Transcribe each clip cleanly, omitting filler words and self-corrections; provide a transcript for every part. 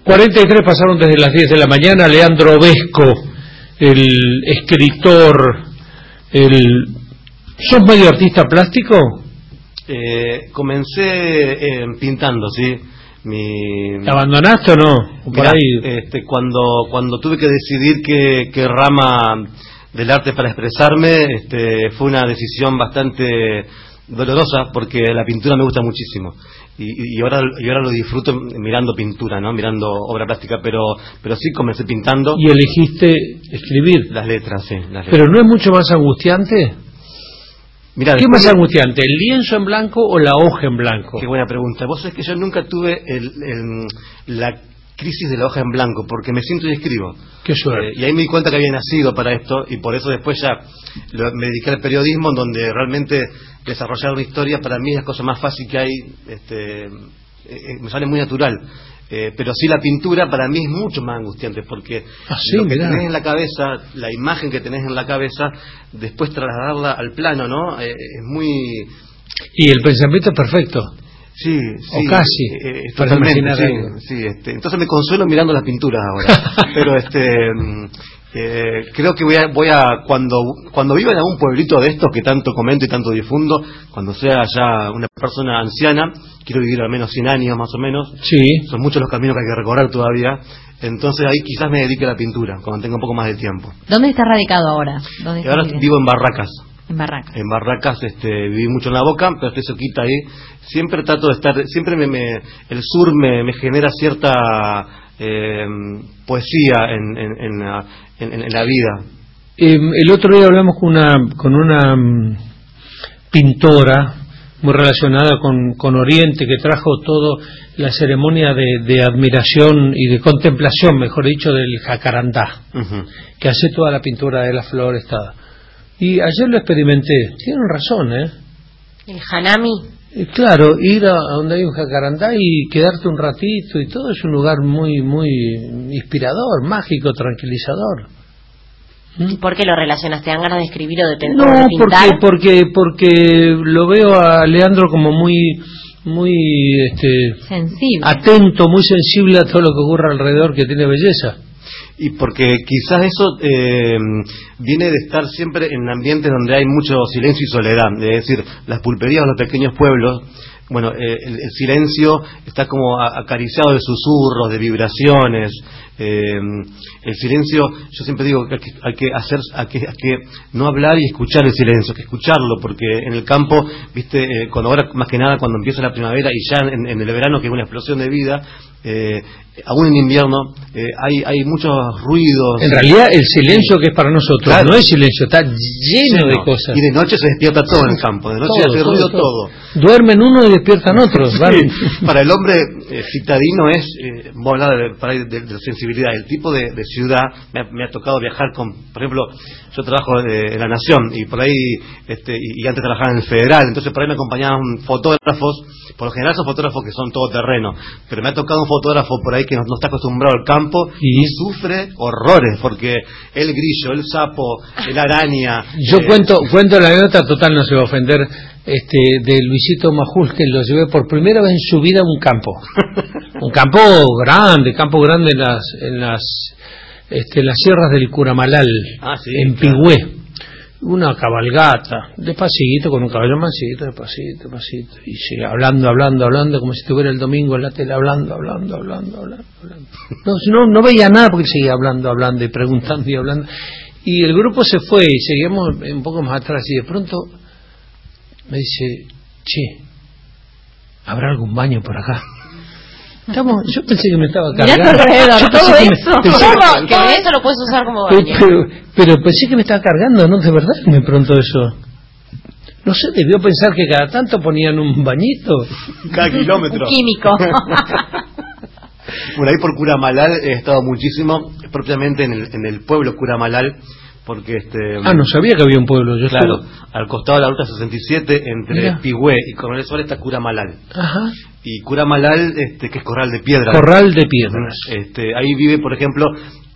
43 pasaron desde las 10 de la mañana. Leandro Vesco, el escritor, ¿sos medio artista plástico? Comencé pintando, sí. ¿Te abandonaste o no? Mirá, cuando tuve que decidir qué rama del arte para expresarme, fue una decisión bastante dolorosa, porque la pintura me gusta muchísimo y ahora lo disfruto mirando pintura, ¿no? Mirando obra plástica, pero sí comencé pintando. ¿Y elegiste escribir? Las letras, sí, las letras. ¿Pero no es mucho más angustiante? Mirá, ¿qué es más angustiante, el lienzo en blanco o la hoja en blanco? Qué buena pregunta. Vos sabés que yo nunca tuve la crisis de la hoja en blanco, porque me siento y escribo. Qué suerte. Y ahí me di cuenta que había nacido para esto, y por eso después ya me dediqué al periodismo, en donde realmente desarrollar una historia para mí es la cosa más fácil que hay, me sale muy natural. Pero sí, la pintura para mí es mucho más angustiante, porque lo que tenés en la cabeza, la imagen que tenés en la cabeza, después trasladarla al plano, ¿no? Es muy... Y el pensamiento es perfecto. Sí, o casi, totalmente, sí. Entonces me consuelo mirando las pinturas ahora. Pero creo que voy a cuando viva en algún pueblito de estos que tanto comento y tanto difundo, cuando sea ya una persona anciana, quiero vivir al menos 100 años más o menos. Sí. Son muchos los caminos que hay que recorrer todavía. Entonces ahí quizás me dedique a la pintura, cuando tenga un poco más de tiempo. ¿Dónde estás radicado ahora? Ahora vivo en Barracas. En Barracas. En Barracas, viví mucho en La Boca, pero estoy cerquita ahí. Siempre trato de estar, siempre el sur me genera cierta poesía en la vida. El otro día hablamos con una pintora muy relacionada con Oriente, que trajo todo la ceremonia de admiración y de contemplación, mejor dicho, del jacarandá, que hace toda la pintura de las flores. Y ayer lo experimenté. Tienen razón, el hanami. Claro, ir a donde hay un jacarandá y quedarte un ratito y todo, es un lugar muy muy inspirador, mágico, tranquilizador. ¿Y por qué lo relacionas? ¿Te dan ganas de escribir o de pintar? Porque lo veo a Leandro como muy sensible, atento, muy sensible a todo lo que ocurre alrededor, que tiene belleza. Y porque quizás eso viene de estar siempre en ambientes donde hay mucho silencio y soledad, es decir, las pulperías o los pequeños pueblos, bueno, el silencio está como acariciado de susurros, de vibraciones. El silencio, yo siempre digo que hay que no hablar y escuchar el silencio, que escucharlo, porque en el campo, viste, cuando ahora más que nada cuando empieza la primavera y ya en el verano, que es una explosión de vida, aún en invierno hay muchos ruidos. En realidad el silencio que es para nosotros, claro, no es silencio, está lleno de cosas. Y de noche se despierta todo en el campo, de noche hace ruido todo. Duermen uno y despiertan otros. Sí. Para el hombre citadino es, vos hablás de sensibilidad, el tipo de ciudad, me ha tocado viajar por ejemplo, yo trabajo en La Nación y por ahí, y antes trabajaba en el Federal, entonces por ahí me acompañaban fotógrafos, por lo general son fotógrafos que son todo terreno, pero me ha tocado un fotógrafo por ahí que no está acostumbrado al campo y sufre horrores, porque el grillo, el sapo, la araña... Yo cuento la anécdota, total no se va a ofender, de Luisito Majul, que lo llevé por primera vez en su vida a un campo. Un campo grande en las sierras del Curamalal, en Pigüé. Una cabalgata, despacito, con un caballo mansito, despacito, y sigue hablando, como si estuviera el domingo en la tele, hablando. No veía nada porque seguía hablando y preguntando y hablando. Y el grupo se fue y seguimos un poco más atrás y de pronto me dice, che, ¿habrá algún baño por acá? Yo pensé que me estaba cargando. Todo eso lo puedes usar como baño. Pero pensé que me estaba cargando, ¿no? De verdad que me preguntó eso. No sé, debió pensar que cada tanto ponían un bañito. Cada kilómetro. Un químico. Por ahí por Curamalal he estado muchísimo, propiamente en el pueblo Curamalal, porque no sabía que había un pueblo. Claro, al costado de la ruta 67, entre Pigüé y Coronel Suárez está Curamalal. Ajá. Y Curamalal, que es Corral de Piedras. Corral de Piedras. Ahí vive, por ejemplo,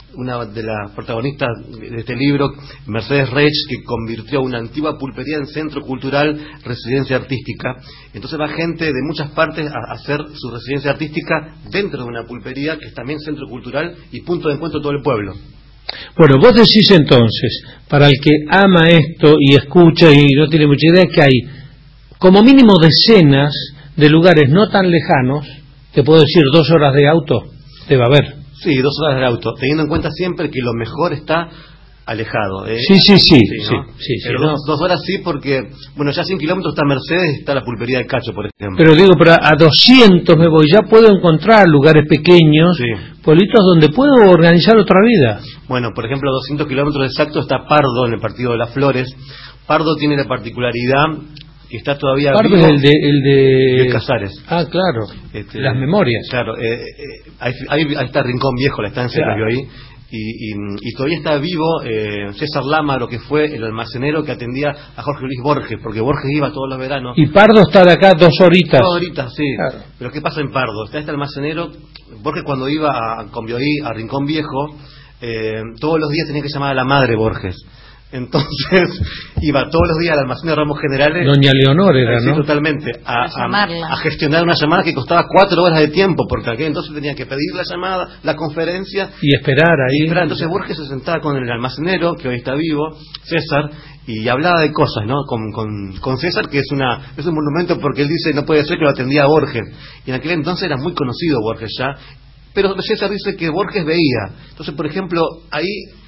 una de las protagonistas de este libro, Mercedes Reich, que convirtió una antigua pulpería en centro cultural, residencia artística. Entonces va gente de muchas partes a hacer su residencia artística dentro de una pulpería, que es también centro cultural y punto de encuentro de todo el pueblo. Bueno, vos decís entonces, para el que ama esto y escucha y no tiene mucha idea, que hay como mínimo decenas de lugares no tan lejanos, te puedo decir 2 horas de auto, debe haber. Sí, 2 horas de auto, teniendo en cuenta siempre que lo mejor está alejado. Sí, ¿no? 2 horas sí, porque, bueno, ya a 100 kilómetros está Mercedes, está la pulpería de Cacho, por ejemplo. Pero digo, pero a 200 me voy, ya puedo encontrar lugares pequeños, pueblitos donde puedo organizar otra vida. Bueno, por ejemplo, a 200 kilómetros exactos está Pardo, en el Partido de las Flores. Pardo tiene la particularidad que está todavía Pardo vivo. Es el de Casares. Ah, claro, las memorias. Claro, ahí está Rincón Viejo, la estancia que vio ahí. Y todavía está vivo César Lama, lo que fue el almacenero que atendía a Jorge Luis Borges, porque Borges iba todos los veranos. Y Pardo está de acá 2 horitas. 2 horitas, sí. Claro. Pero ¿qué pasa en Pardo? Está este almacenero. Borges, cuando iba a Convioí, a Rincón Viejo, todos los días tenía que llamar a la madre Borges. Entonces iba todos los días al almacén de Ramos Generales. Doña Leonor era, sí, ¿no? Totalmente. A gestionar una llamada que costaba 4 horas de tiempo, porque aquel entonces tenía que pedir la llamada, la conferencia. Y esperar ahí. Entonces Borges se sentaba con el almacenero, que hoy está vivo, César, y hablaba de cosas, ¿no? Con César, que es un monumento, porque él dice, no puede ser que lo atendía a Borges. Y en aquel entonces era muy conocido Borges ya. Pero César dice que Borges veía. Entonces, por ejemplo, ahí...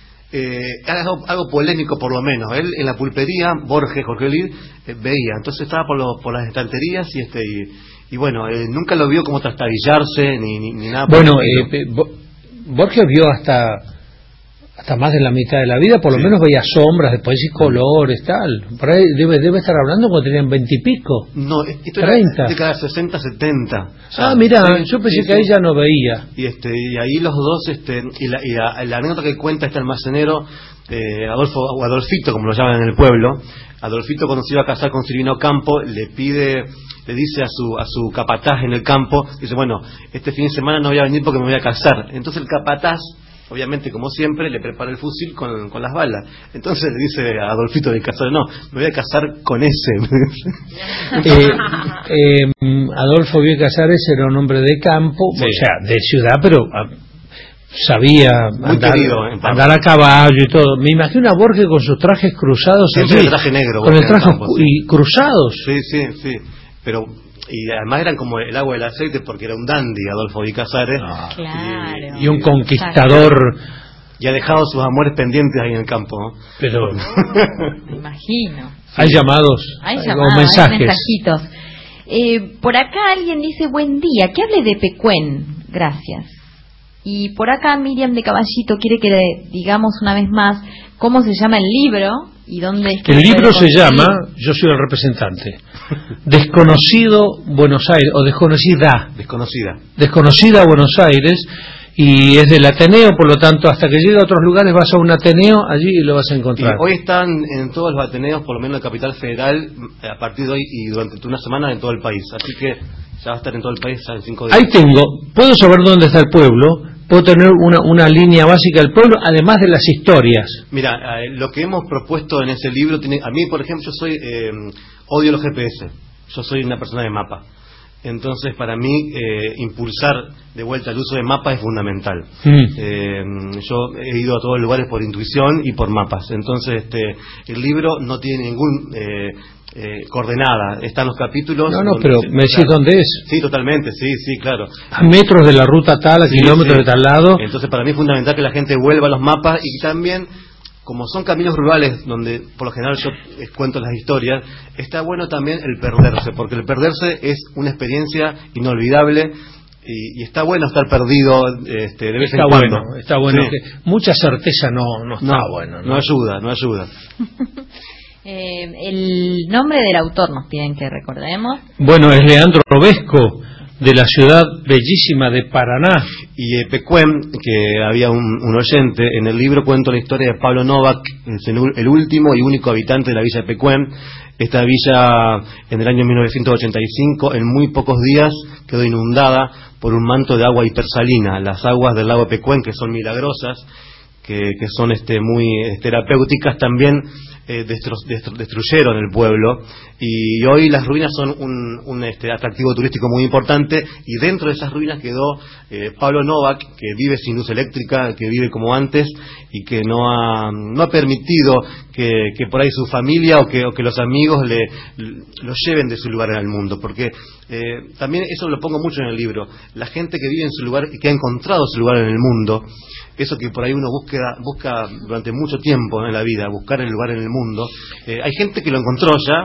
algo polémico por lo menos. Él en la pulpería, Borges, Jorge Luis, veía. Entonces estaba por las estanterías y bueno, nunca lo vio como trastabillarse ni nada. Bueno, Borges vio hasta más de la mitad de la vida, por lo menos veía sombras, después sí colores, tal. Por ahí debe estar hablando cuando tenían 20 y pico. No, esto 30. Era de cada 60, 70. Mira, yo pensé que ahí ya no veía. Y ahí los dos, y la anécdota que cuenta este almacenero, Adolfito, como lo llaman en el pueblo. Adolfito, cuando se iba a casar con Silvino Campo, le dice a su capataz en el campo, dice, bueno, este fin de semana no voy a venir porque me voy a casar. Entonces el capataz, obviamente, como siempre, le prepara el fusil con las balas. Entonces le dice a Adolfito de casar, no, me voy a casar con ese. Adolfo Bioy Casares era un hombre de campo, sí. O sea, de ciudad, pero sabía andar a caballo y todo. Me imagino a Borges con sus trajes cruzados. Siempre el traje negro. Con el traje y cruzados. Sí. Pero... Y además eran como el agua y el aceite, porque era un dandy Adolfo Bioy Casares. Claro. Y un conquistador. Y ha dejado sus amores pendientes ahí en el campo, ¿no? Pero me imagino. Hay llamados, hay mensajes. Hay mensajitos. Por acá alguien dice, buen día, que hable de Pecuén, gracias. Y por acá Miriam de Caballito quiere que le digamos una vez más cómo se llama el libro y dónde es que el libro se llama, yo soy el representante, Desconocido Buenos Aires, o Desconocida Buenos Aires, y es del Ateneo, por lo tanto, hasta que llegue a otros lugares vas a un Ateneo allí y lo vas a encontrar. Hoy están en todos los Ateneos, por lo menos en Capital Federal, a partir de hoy y durante una semana en todo el país, así que ya va a estar en todo el país ya en 5 días. Ahí puedo saber dónde está el pueblo, puedo tener una línea básica del pueblo, además de las historias. Mira, lo que hemos propuesto en ese libro, a mí, por ejemplo, yo odio los GPS, yo soy una persona de mapa. Entonces, para mí, impulsar de vuelta el uso de mapas es fundamental. Yo he ido a todos los lugares por intuición y por mapas. Entonces, el libro no tiene ningún coordenada. Están los capítulos. Pero me decís dónde es. Sí, totalmente, sí, claro. A metros de la ruta tal, a kilómetros de tal lado. Entonces, para mí es fundamental que la gente vuelva a los mapas y también... Como son caminos rurales donde por lo general yo cuento las historias, está bueno también el perderse, porque el perderse es una experiencia inolvidable y está bueno estar perdido de vez en cuando. Está bueno, que mucha certeza no está bueno. No ayuda. El nombre del autor nos piden que recordemos. Bueno, es Leandro Robesco, de la ciudad bellísima de Paraná. Y Pecuén, que había un oyente, en el libro cuento la historia de Pablo Novak, el último y único habitante de la villa de Pecuén. Esta villa, en el año 1985, en muy pocos días, quedó inundada por un manto de agua hipersalina. Las aguas del lago Pecuén, que son milagrosas, que son muy terapéuticas también. Destruyeron el pueblo, y hoy las ruinas son un atractivo turístico muy importante, y dentro de esas ruinas quedó Pablo Novak, que vive sin luz eléctrica, que vive como antes, y que no ha permitido que por ahí su familia o que los amigos lo lleven de su lugar en el mundo, porque también eso lo pongo mucho en el libro, la gente que vive en su lugar y que ha encontrado su lugar en el mundo, eso que por ahí uno busca durante mucho tiempo en la vida, buscar el lugar en el mundo, hay gente que lo encontró ya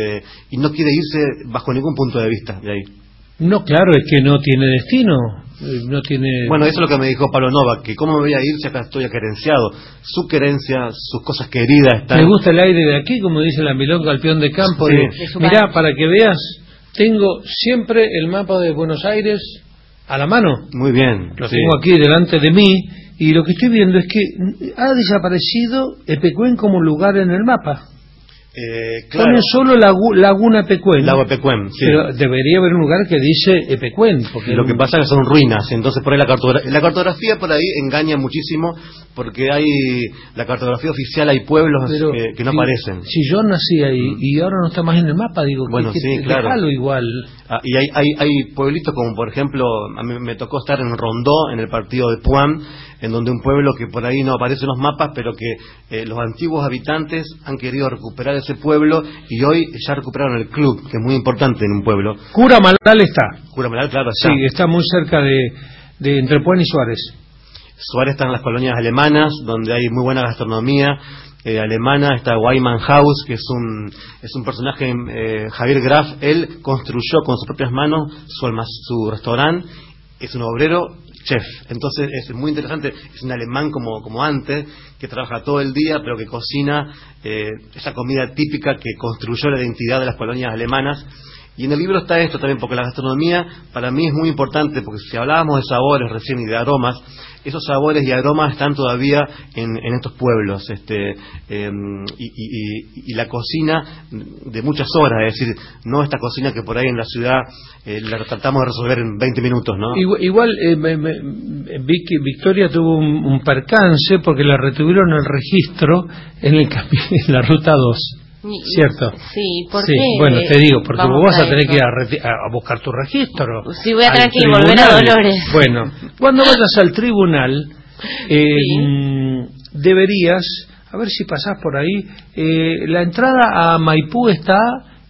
y no quiere irse bajo ningún punto de vista de ahí. No, claro, es que no tiene destino, no tiene... Bueno, eso es lo que me dijo Pablo Novak, que cómo me voy a ir si acá estoy querenciado. Su querencia, sus cosas queridas están... Me gusta el aire de aquí, como dice la milonga al peón de campo. Sí. Mirá, para que veas, tengo siempre el mapa de Buenos Aires a la mano. Muy bien. Lo tengo aquí delante de mí, y lo que estoy viendo es que ha desaparecido Epecuén como lugar en el mapa. Claro. Ponen solo Laguna Epecuén. Lago Epecuén, sí. Pero debería haber un lugar que dice Epecuén. Porque lo que pasa es que son ruinas, entonces por ahí la cartografía por ahí engaña muchísimo, porque la cartografía oficial hay pueblos que no aparecen. Si yo nací ahí y ahora no está más en el mapa, digo, bueno, sí, claro. Déjalo igual. Y hay pueblitos como, por ejemplo, a mí me tocó estar en Rondó, en el partido de Puan, en donde un pueblo que por ahí no aparece en los mapas, pero que los antiguos habitantes han querido recuperar ese pueblo, y hoy ya recuperaron el club, que es muy importante en un pueblo. Curamalal está. Curamalal, claro, está. Sí, está muy cerca de entre Puan y Suárez. Suárez está en las colonias alemanas, donde hay muy buena gastronomía alemana. Está Wyman House, que es un personaje, Javier Graf, él construyó con sus propias manos su restaurante, es un obrero chef, entonces es muy interesante, es un alemán como antes, que trabaja todo el día, pero que cocina esa comida típica que construyó la identidad de las colonias alemanas. Y en el libro está esto también, porque la gastronomía para mí es muy importante, porque si hablábamos de sabores recién y de aromas, esos sabores y aromas están todavía en estos pueblos, y la cocina de muchas horas, es decir, no esta cocina que por ahí en la ciudad la tratamos de resolver en 20 minutos, ¿no? Igual Victoria tuvo un percance porque la retuvieron el registro en la ruta 2. ¿Cierto? Sí, ¿por sí. qué? Bueno, te digo, porque vos vas a tener esto. que ir a buscar tu registro. Sí, voy a tener que volver a Dolores. Bueno, cuando vayas al tribunal, deberías, a ver si pasás por ahí, la entrada a Maipú está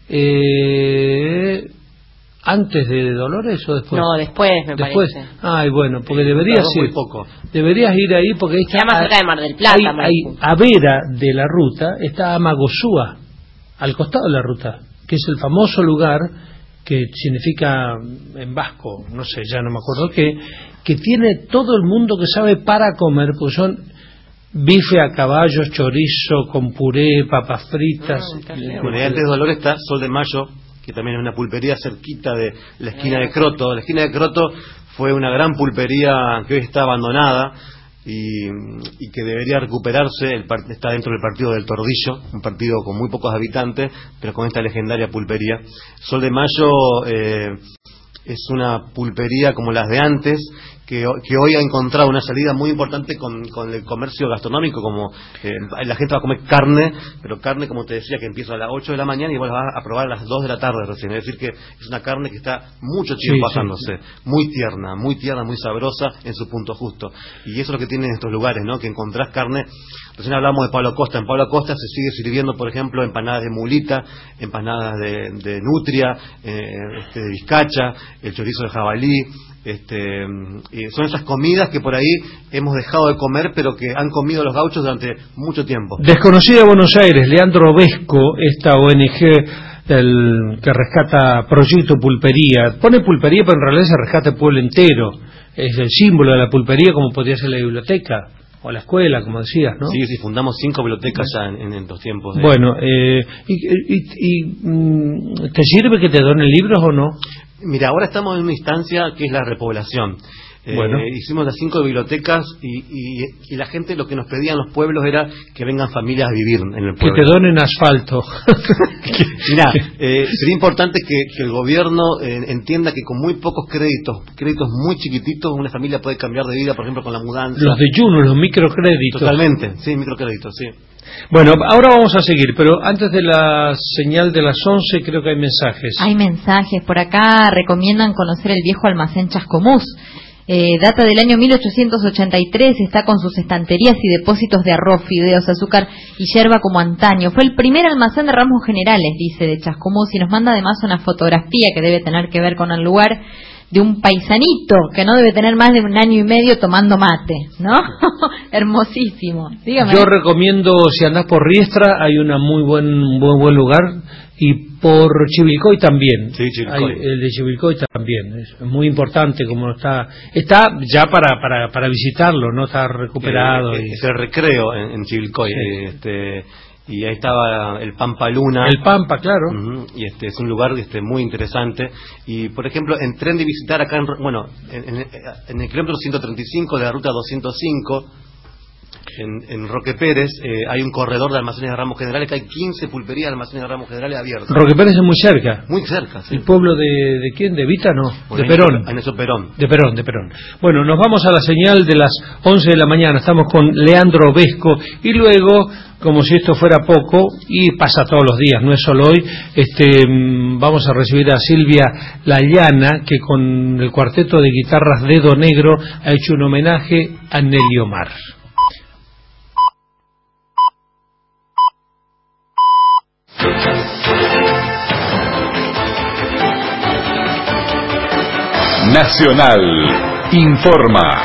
antes de Dolores o después. No, después me parece. Ay, bueno, porque deberías ir. Deberías ir ahí porque está más cerca de Mar del Plata. A vera de la ruta está Amagosúa, al costado de la ruta, que es el famoso lugar que significa en vasco, no sé, ya no me acuerdo qué, que tiene todo el mundo que sabe para comer, pues son bife a caballo, chorizo con puré, papas fritas. Bueno, y antes de Dolores está Sol de Mayo, que también es una pulpería cerquita de la esquina de Croto. La esquina de Croto fue una gran pulpería que hoy está abandonada y que debería recuperarse. Está dentro del partido del Tordillo, un partido con muy pocos habitantes, pero con esta legendaria pulpería. Sol de Mayo es una pulpería como las de antes, que hoy ha encontrado una salida muy importante con el comercio gastronómico, como la gente va a comer carne, pero carne, como te decía, que empieza a las 8 de la mañana y vos la vas a probar a las 2 de la tarde recién. Es decir, que es una carne que está mucho tiempo pasándose, muy tierna, muy sabrosa en su punto justo. Y eso es lo que tienen estos lugares, ¿no? Que encontrás carne. Recién hablamos de Pablo Costa. En Pablo Costa se sigue sirviendo, por ejemplo, empanadas de mulita, empanadas de nutria, de vizcacha, el chorizo de jabalí. Son esas comidas que por ahí hemos dejado de comer, pero que han comido los gauchos durante mucho tiempo. Desconocida Buenos Aires, Leandro Vesco, esta ONG que rescata Proyecto Pulpería. Pone pulpería, pero en realidad se rescata el pueblo entero. Es el símbolo de la pulpería, como podría ser la biblioteca o la escuela, como decías, ¿no? Sí, fundamos 5 bibliotecas ya en estos tiempos. Bueno, ¿te sirve que te donen libros o no? Mira, ahora estamos en una instancia que es la repoblación. Bueno. Hicimos las 5 bibliotecas y la gente, lo que nos pedían los pueblos era que vengan familias a vivir en el pueblo. Que te donen asfalto. Mirá, sería importante que el gobierno entienda que con muy pocos créditos muy chiquititos, una familia puede cambiar de vida, por ejemplo, con la mudanza. Los de Juno, los microcréditos. Totalmente, sí, microcréditos, sí. Bueno, ahora vamos a seguir, pero antes de la señal de las 11 creo que hay mensajes. Hay mensajes. Por acá recomiendan conocer el viejo almacén Chascomús. Data del año 1883, está con sus estanterías y depósitos de arroz, fideos, azúcar y yerba como antaño. Fue el primer almacén de ramos generales, dice, de Chascomús, y nos manda además una fotografía que debe tener que ver con el lugar, de un paisanito que no debe tener más de 1 año y medio tomando mate, ¿no? Hermosísimo. Dígame. Yo recomiendo, si andás por Riestra, hay un muy buen lugar, y por Chivilcoy también. Sí, Chivilcoy. El de Chivilcoy también. Es muy importante como está ya para visitarlo, no está recuperado. Es el recreo en Chivilcoy. Sí. Y ahí estaba el Pampa Luna. El Pampa, claro. Y es un lugar muy interesante. Y, por ejemplo, en tren de visitar acá, en el kilómetro 135 de la ruta 205, en Roque Pérez, hay un corredor de almacenes de ramos generales, que hay 15 pulperías de almacenes de ramos generales abiertas. Roque Pérez es muy cerca. Muy cerca, sí. ¿El pueblo de quién? ¿De Vita? No, Bueno, de Perón. En eso Perón. De Perón. Bueno, nos vamos a la señal de las 11 de la mañana. Estamos con Leandro Vesco y luego, como si esto fuera poco, y pasa todos los días, no es solo hoy, vamos a recibir a Silvia La Llana, que con el cuarteto de guitarras Dedo Negro ha hecho un homenaje a Nelly Omar. Nacional informa.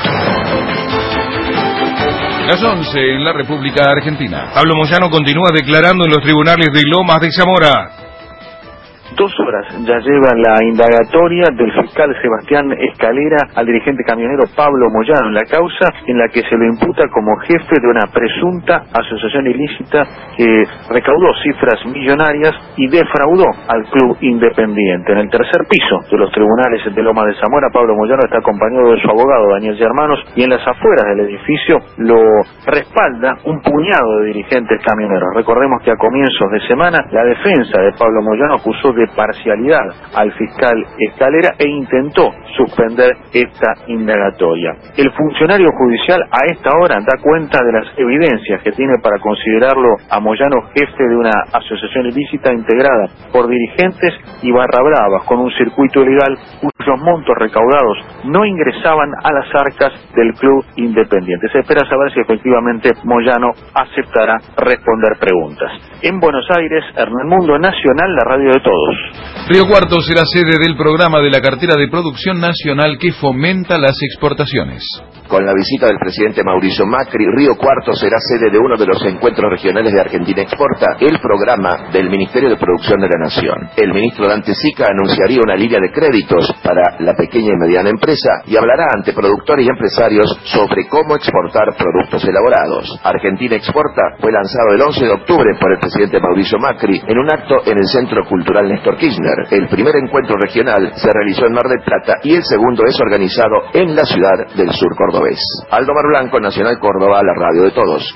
Las 11 en la República Argentina. Pablo Moyano continúa declarando en los tribunales de Lomas de Zamora. 2 horas ya lleva la indagatoria del fiscal Sebastián Escalera al dirigente camionero Pablo Moyano en la causa en la que se lo imputa como jefe de una presunta asociación ilícita que recaudó cifras millonarias y defraudó al Club Independiente. En el tercer piso de los tribunales de Lomas de Zamora, Pablo Moyano está acompañado de su abogado Daniel Germanos, y en las afueras del edificio lo respalda un puñado de dirigentes camioneros. Recordemos que a comienzos de semana la defensa de Pablo Moyano acusó de parcialidad al fiscal Escalera e intentó suspender esta indagatoria. El funcionario judicial a esta hora da cuenta de las evidencias que tiene para considerarlo a Moyano jefe de una asociación ilícita integrada por dirigentes y barra bravas con un circuito ilegal cuyos montos recaudados no ingresaban a las arcas del Club Independiente. Se espera saber si efectivamente Moyano aceptará responder preguntas. En Buenos Aires, Hernán Mundo, Nacional, la radio de todos. Río Cuarto será sede del programa de la cartera de producción nacional que fomenta las exportaciones. Con la visita del presidente Mauricio Macri, Río Cuarto será sede de uno de los encuentros regionales de Argentina Exporta, el programa del Ministerio de Producción de la Nación. El ministro Dante Sica anunciaría una línea de créditos para la pequeña y mediana empresa y hablará ante productores y empresarios sobre cómo exportar productos elaborados. Argentina Exporta fue lanzado el 11 de octubre por el presidente Mauricio Macri en un acto en el Centro Cultural Néstor Kirchner. El primer encuentro regional se realizó en Mar del Plata y el segundo es organizado en la ciudad del sur cordobés. Aldo Mar Blanco, Nacional Córdoba, la radio de todos.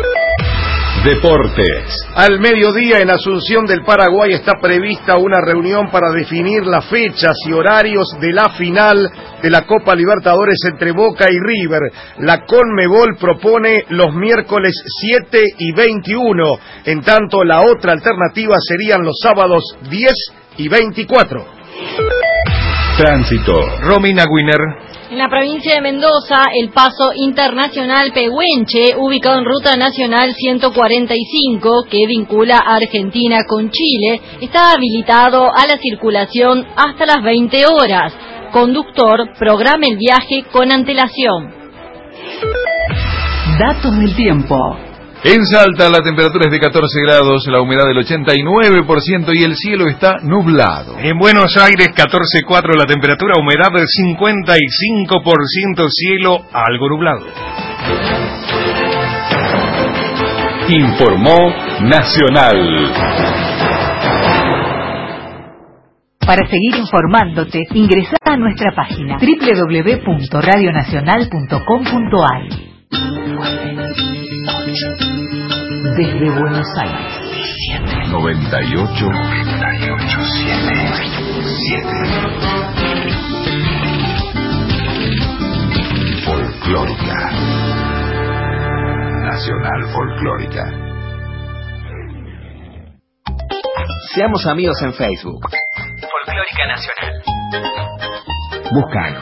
Deportes. Al mediodía en Asunción del Paraguay está prevista una reunión para definir las fechas y horarios de la final de la Copa Libertadores entre Boca y River. La Conmebol propone los miércoles 7 y 21, en tanto la otra alternativa serían los sábados 10 y 24. Tránsito. Romina Guiner. En la provincia de Mendoza, el paso internacional Pehuenche, ubicado en Ruta Nacional 145, que vincula a Argentina con Chile, está habilitado a la circulación hasta las 20 horas. Conductor, programe el viaje con antelación. Datos del tiempo. En Salta la temperatura es de 14 grados, la humedad del 89% y el cielo está nublado. En Buenos Aires 14,4 la temperatura, humedad del 55%, cielo algo nublado. Informó Nacional. Para seguir informándote, ingresá a nuestra página www.radionacional.com.ar. Desde Buenos Aires. 98.7. Folclórica. Nacional Folclórica. Seamos amigos en Facebook. Folclórica Nacional. Búscanos.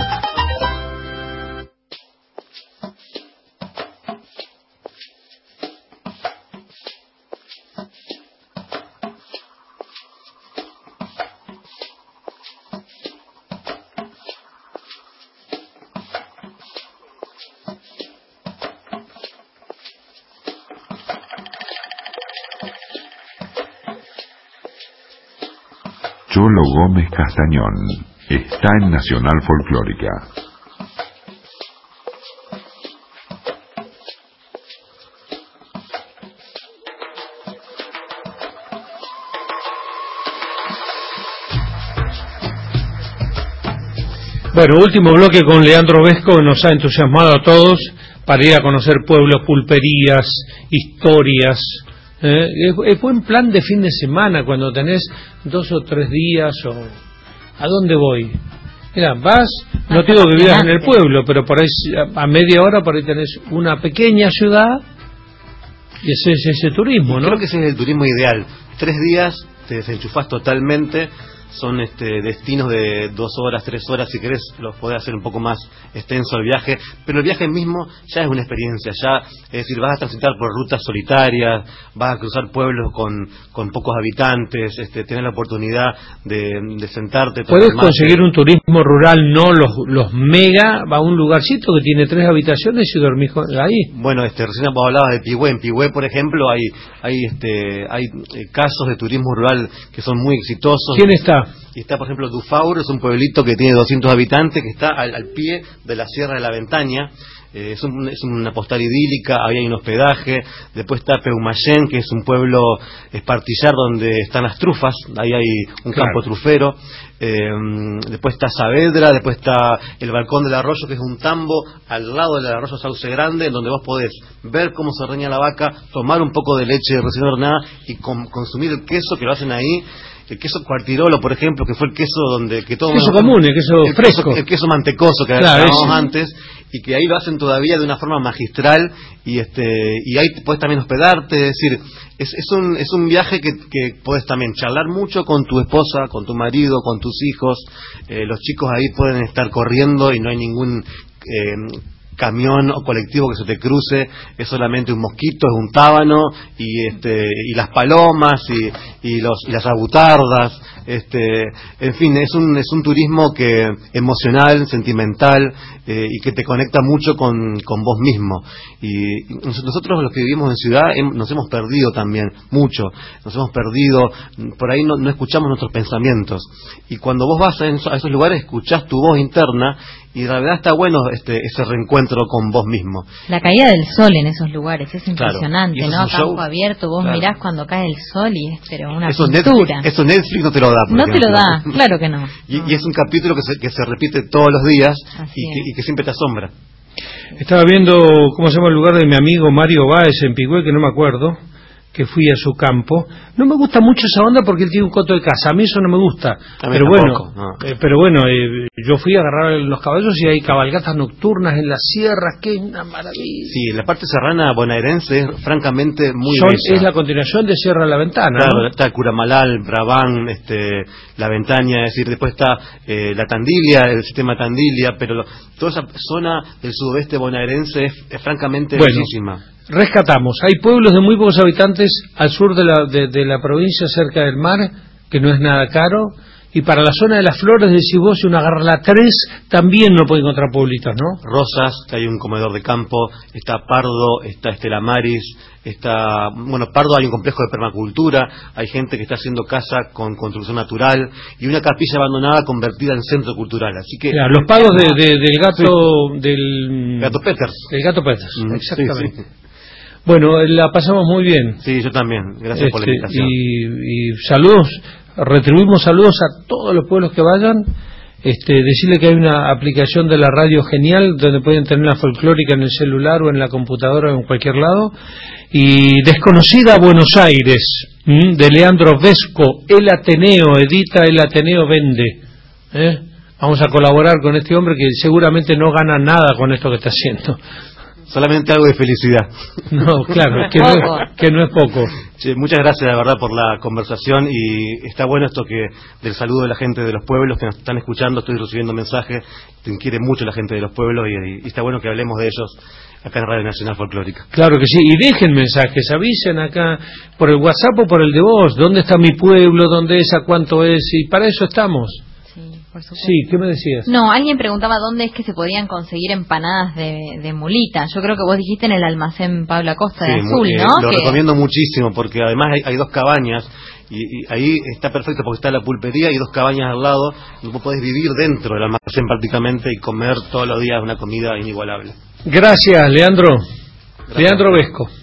Cholo Gómez Castañón está en Nacional Folclórica. Bueno, último bloque con Leandro Vesco, que nos ha entusiasmado a todos para ir a conocer pueblos, pulperías, historias. Es buen plan de fin de semana cuando tenés 2 o 3 días. O ¿a dónde voy? Mira, vas, no te digo que vivas en el pueblo, pero por ahí a media hora por ahí tenés una pequeña ciudad y ese es ese turismo, ¿no? Creo que ese es el turismo ideal. 3 días te desenchufás totalmente. Son destinos de 2 horas, 3 horas, si querés los podés hacer un poco más extenso el viaje, pero el viaje mismo ya es una experiencia, ya, es decir, vas a transitar por rutas solitarias, vas a cruzar pueblos con pocos habitantes, tener la oportunidad de sentarte. Puedes conseguir un turismo rural, no los mega, va a un lugarcito que tiene 3 habitaciones y dormís ahí. Bueno, recién vos hablabas de Pigüé. En Pigüé, por ejemplo, hay casos de turismo rural que son muy exitosos. ¿Quién está? Y está, por ejemplo, Dufaur, es un pueblito que tiene 200 habitantes, que está al pie de la Sierra de la Ventaña. Es una postal idílica, ahí hay un hospedaje. Después está Peumayén, que es un pueblo espartillar donde están las trufas, ahí hay un campo trufero. Después está Saavedra, después está el Balcón del Arroyo, que es un tambo al lado del arroyo Sauce Grande, donde vos podés ver cómo se ordeña la vaca, tomar un poco de leche recién horneada y consumir el queso que lo hacen ahí. El queso Cuartirolo, por ejemplo, que fue el queso queso común, el queso fresco. El queso mantecoso que hablábamos antes, y que ahí lo hacen todavía de una forma magistral, y ahí puedes también hospedarte, es decir, es un viaje que puedes también charlar mucho con tu esposa, con tu marido, con tus hijos. Los chicos ahí pueden estar corriendo y no hay ningún camión o colectivo que se te cruce, es solamente un mosquito, es un tábano y las palomas y las abutardas, en fin, es un turismo emocional, sentimental, y que te conecta mucho con vos mismo. Y nosotros los que vivimos en ciudad nos hemos perdido también mucho, nos hemos perdido, por ahí no escuchamos nuestros pensamientos, y cuando vos vas a esos lugares escuchás tu voz interna, y la verdad está bueno ese reencuentro con vos mismo. La caída del sol en esos lugares es impresionante, claro. ¿no? Campo abierto, vos mirás cuando cae el sol y es pero una eso pintura. Eso Netflix no te lo da, por ejemplo. Te lo da, claro que no. Y es un capítulo que se repite todos los días y que siempre te asombra. Estaba viendo, ¿cómo se llama el lugar de mi amigo Mario Báez en Pigüé, que no me acuerdo, que fui a su campo? No me gusta mucho esa onda porque él tiene un coto de casa, a mí eso no me gusta, pero bueno, yo fui a agarrar los caballos y hay cabalgatas nocturnas en las sierras, que es una maravilla. Sí, la parte serrana bonaerense es francamente muy bella. Es la continuación de Sierra de la Ventana, claro, ¿no? Está Curamalal, Brabán, la Ventaña, es decir, después está la Tandilia, el sistema Tandilia, pero toda esa zona del sudoeste bonaerense es francamente bellísima. Rescatamos, hay pueblos de muy pocos habitantes al sur de la provincia, cerca del mar, que no es nada caro, y para la zona de las flores, decís vos, si uno agarra la 3, también no puede encontrar pueblitos, ¿no? Rosas, que hay un comedor de campo, está Pardo, está Estela Maris, Pardo hay un complejo de permacultura, hay gente que está haciendo casa con construcción natural, y una capilla abandonada convertida en centro cultural, así que... Claro, los pagos del gato... Del Gato Peters. Del gato Peters, exactamente. Sí. Bueno, la pasamos muy bien. Sí, yo también. Gracias por la invitación. Y saludos, retribuimos saludos a todos los pueblos que vayan, decirle que hay una aplicación de la radio genial donde pueden tener la folclórica en el celular o en la computadora o en cualquier lado. Y Desconocida Buenos Aires, de Leandro Vesco, El Ateneo edita, El Ateneo vende. Vamos a colaborar con este hombre que seguramente no gana nada con esto que está haciendo. Solamente algo de felicidad. No, claro, que no es poco. Sí, muchas gracias, de verdad, por la conversación, y está bueno esto del saludo de la gente de los pueblos que nos están escuchando. Estoy recibiendo mensajes, te quiere mucho la gente de los pueblos, y está bueno que hablemos de ellos acá en Radio Nacional Folclórica. Claro que sí, y dejen mensajes, avisen acá por el WhatsApp o por el de voz, dónde está mi pueblo, dónde es, a cuánto es, y para eso estamos. Por supuesto. Sí, ¿qué me decías? No, alguien preguntaba dónde es que se podían conseguir empanadas de mulita. Yo creo que vos dijiste en el almacén Pablo Acosta de Azul, ¿no? Lo recomiendo muchísimo, porque además hay 2 cabañas, y ahí está perfecto porque está la pulpería y 2 cabañas al lado, y vos podés vivir dentro del almacén prácticamente y comer todos los días una comida inigualable. Gracias, Leandro. Leandro Vesco.